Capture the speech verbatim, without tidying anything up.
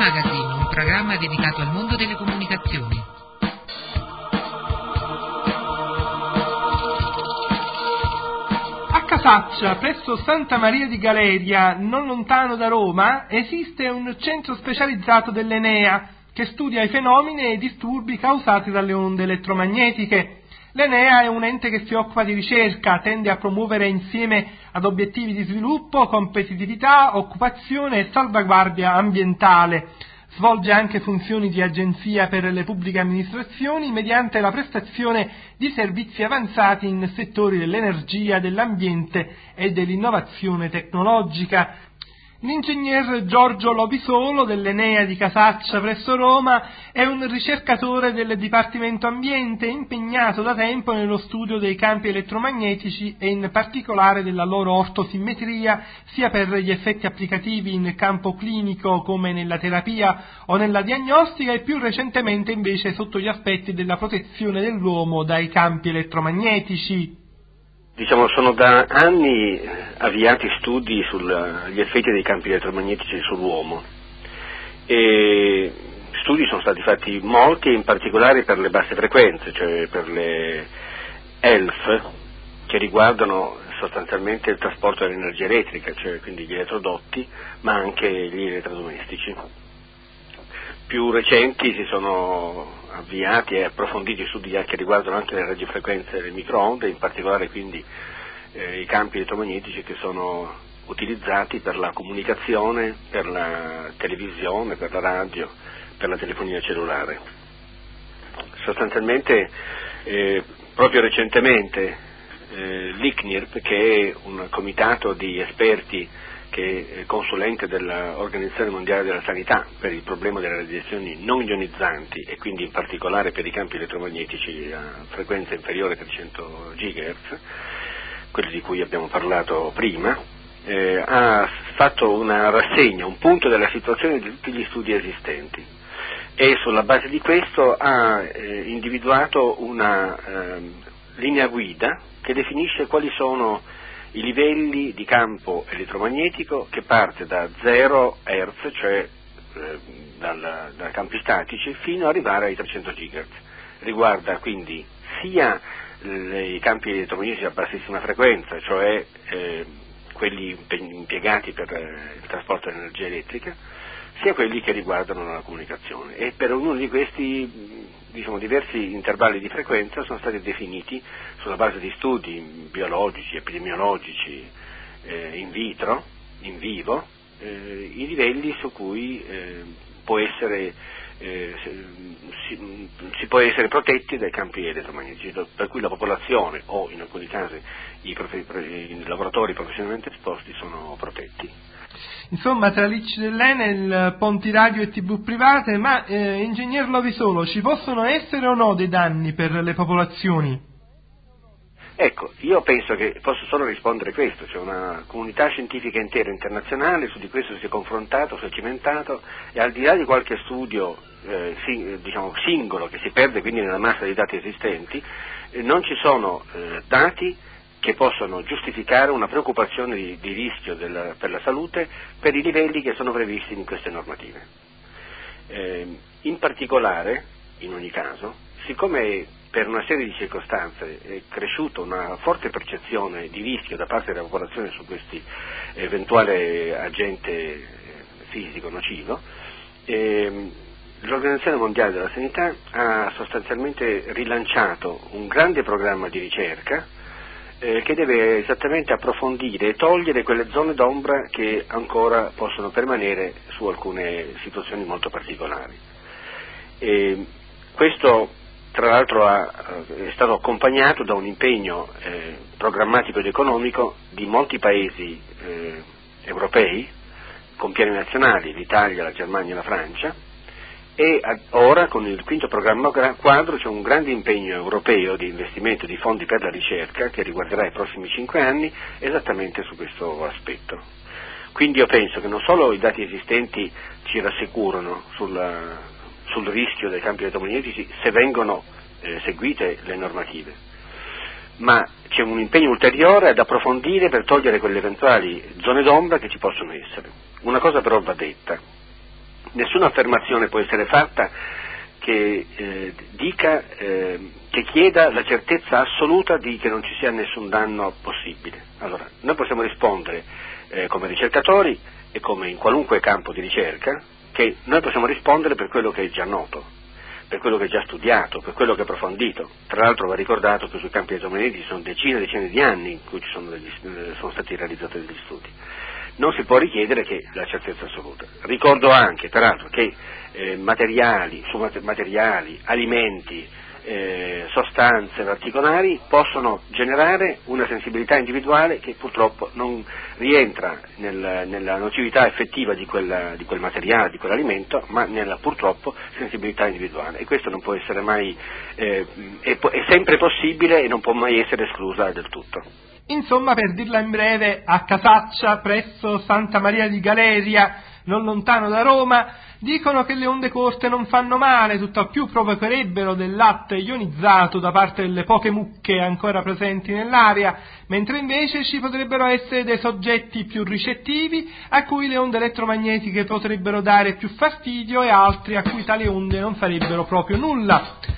Magazine, un programma dedicato al mondo delle comunicazioni. A Casaccia, presso Santa Maria di Galeria, non lontano da Roma, esiste un centro specializzato dell'Enea che studia i fenomeni e i disturbi causati dalle onde elettromagnetiche. L'Enea è un ente che si occupa di ricerca, tende a promuovere insieme ad obiettivi di sviluppo, competitività, occupazione e salvaguardia ambientale. Svolge anche funzioni di agenzia per le pubbliche amministrazioni mediante la prestazione di servizi avanzati in settori dell'energia, dell'ambiente e dell'innovazione tecnologica. L'ingegner Giorgio Lobisolo dell'Enea di Casaccia presso Roma è un ricercatore del Dipartimento Ambiente impegnato da tempo nello studio dei campi elettromagnetici e in particolare della loro ortosimmetria sia per gli effetti applicativi in campo clinico come nella terapia o nella diagnostica e più recentemente invece sotto gli aspetti della protezione dell'uomo dai campi elettromagnetici. Diciamo, sono da anni avviati studi sugli effetti dei campi elettromagnetici sull'uomo e studi sono stati fatti molti, in particolare per le basse frequenze, cioè per le E L F, che riguardano sostanzialmente il trasporto dell'energia elettrica, cioè quindi gli elettrodotti, ma anche gli elettrodomestici. Più recenti si sono avviati e approfonditi studi che riguardano anche le radiofrequenze delle microonde, in particolare quindi eh, i campi elettromagnetici che sono utilizzati per la comunicazione, per la televisione, per la radio, per la telefonia cellulare. Sostanzialmente eh, proprio recentemente eh, l'I C N I R P, che è un comitato di esperti che è consulente dell'Organizzazione Mondiale della Sanità per il problema delle radiazioni non ionizzanti e quindi in particolare per i campi elettromagnetici a frequenza inferiore a trecento gigahertz, quelli di cui abbiamo parlato prima, eh, ha fatto una rassegna, un punto della situazione di tutti gli studi esistenti e sulla base di questo ha eh, individuato una eh, linea guida che definisce quali sono i livelli di campo elettromagnetico che parte da zero hertz, cioè eh, dal, da campi statici, fino ad arrivare ai trecento gigahertz. Riguarda quindi sia le, i campi elettromagnetici a bassissima frequenza, cioè eh, quelli impiegati per eh, il trasporto dell'energia elettrica, sia quelli che riguardano la comunicazione. E per ognuno di questi, diciamo, diversi intervalli di frequenza sono stati definiti sulla base di studi biologici, epidemiologici, eh, in vitro, in vivo, eh, i livelli su cui eh, può essere, eh, si, si può essere protetti dai campi elettromagnetici, per cui la popolazione o in alcuni casi i, profe, i lavoratori professionalmente esposti sono protetti. Insomma, tra l'I C dell'Enel, ponti radio e tivù private, ma eh, ingegner Lovisolo, ci possono essere o no dei danni per le popolazioni? Ecco, io penso che posso solo rispondere questo, c'è una comunità scientifica intera internazionale, su di questo si è confrontato, si è cimentato e al di là di qualche studio eh, si, diciamo, singolo che si perde quindi nella massa dei dati esistenti, eh, non ci sono eh, dati che possono giustificare una preoccupazione di, di rischio del, per la salute per i livelli che sono previsti in queste normative. Eh, in particolare, in ogni caso, siccome per una serie di circostanze è cresciuta una forte percezione di rischio da parte della popolazione su questo eventuale agente fisico nocivo, eh, l'Organizzazione Mondiale della Sanità ha sostanzialmente rilanciato un grande programma di ricerca eh, che deve esattamente approfondire e togliere quelle zone d'ombra che ancora possono permanere su alcune situazioni molto particolari. E questo tra l'altro ha, è stato accompagnato da un impegno eh, programmatico ed economico di molti paesi eh, europei con piani nazionali, l'Italia, la Germania e la Francia, e ad, ora con il quinto programma quadro c'è un grande impegno europeo di investimento di fondi per la ricerca che riguarderà i prossimi cinque anni esattamente su questo aspetto. Quindi io penso che non solo i dati esistenti ci rassicurano sulla sul rischio dei campi elettromagnetici se vengono eh, seguite le normative, ma c'è un impegno ulteriore ad approfondire per togliere quelle eventuali zone d'ombra che ci possono essere. Una cosa però va detta, nessuna affermazione può essere fatta che eh, dica, eh, che chieda la certezza assoluta di che non ci sia nessun danno possibile. Allora, noi possiamo rispondere eh, come ricercatori e come in qualunque campo di ricerca, che noi possiamo rispondere per quello che è già noto, per quello che è già studiato, per quello che è approfondito. Tra l'altro va ricordato che sui campi elettromagnetici ci sono decine e decine di anni in cui ci sono, degli, sono stati realizzati degli studi. Non si può richiedere che la certezza assoluta. Ricordo anche, peraltro, che eh, materiali, su materiali, alimenti, eh, sostanze particolari possono generare una sensibilità individuale che purtroppo non rientra nel, nella nocività effettiva di quel, di quel materiale, di quell'alimento, ma nella purtroppo sensibilità individuale. E questo non può essere mai, eh, è, è sempre possibile e non può mai essere esclusa del tutto. Insomma, per dirla in breve, a Casaccia, presso Santa Maria di Galeria, non lontano da Roma, dicono che le onde corte non fanno male, tutt'al più provocherebbero del latte ionizzato da parte delle poche mucche ancora presenti nell'aria, mentre invece ci potrebbero essere dei soggetti più ricettivi a cui le onde elettromagnetiche potrebbero dare più fastidio e altri a cui tali onde non farebbero proprio nulla.